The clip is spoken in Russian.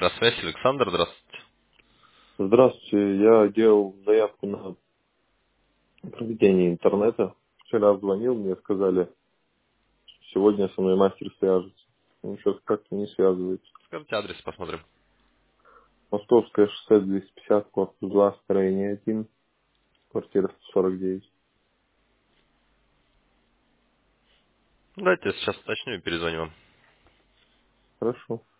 Электросвязь, Александр, здравствуйте. Здравствуйте, я делал заявку на проведение интернета. Вчера звонил, мне сказали, что сегодня со мной мастер свяжется. Ну, сейчас как-то не связывается. Скажите адрес, посмотрим. Московское шоссе 250, корпус 2, строение 1, квартира 149. Давайте я сейчас уточню и перезвоню вам. Хорошо.